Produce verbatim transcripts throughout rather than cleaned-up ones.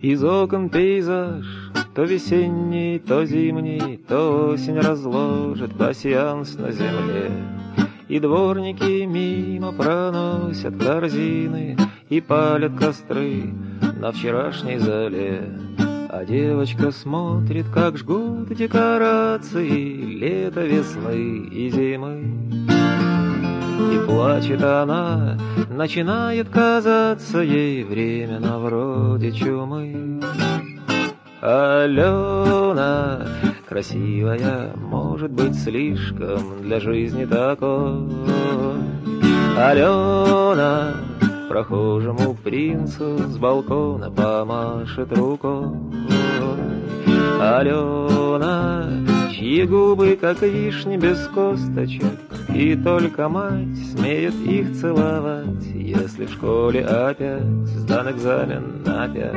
Из окон пейзаж, то весенний, то зимний, то осень разложит пасьянс на земле. И дворники мимо проносят корзины и палят костры на вчерашней зале. А девочка смотрит, как жгут декорации лета, весны и зимы. И плачет она, начинает казаться ей временно вроде чумы. Алена, красивая, может быть слишком для жизни такой. Алена, прохожему принцу с балкона помашет рукой. Алена, чьи губы, как вишни без косточек, и только мать смеет их целовать, если в школе опять сдан экзамен на пять.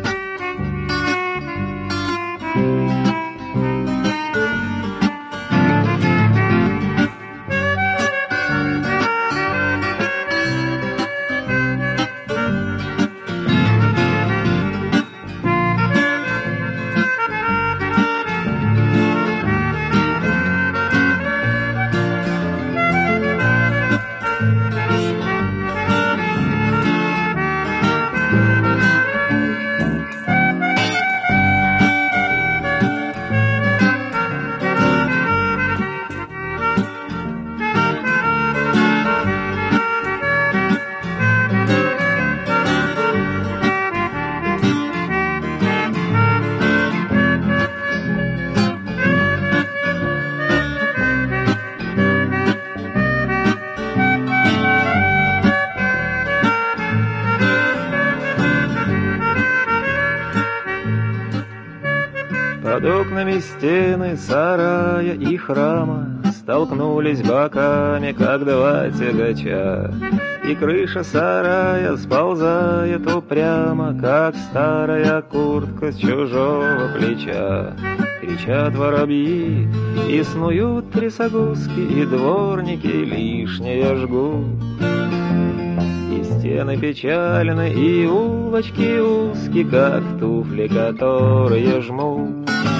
Под окнами стены сарая и храма столкнулись боками, как два тягача. И крыша сарая сползает упрямо, как старая куртка с чужого плеча. Кричат воробьи и снуют трясогузки, и дворники лишнее жгут. И стены печальны, и улочки узкие, как туфли, которые жмут.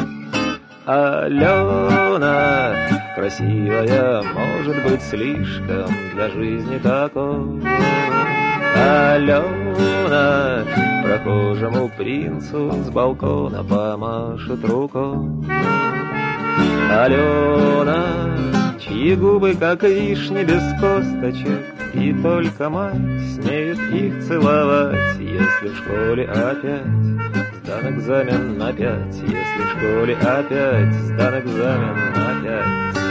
Алена, красивая, может быть слишком для жизни такой. Алена, прохожему принцу с балкона помашет рукой. Алена, чьи губы, как вишни без косточек, и только мать смеет их целовать, если в школе опять сдан экзамен на пять, если в школе опять сдан экзамен на пять.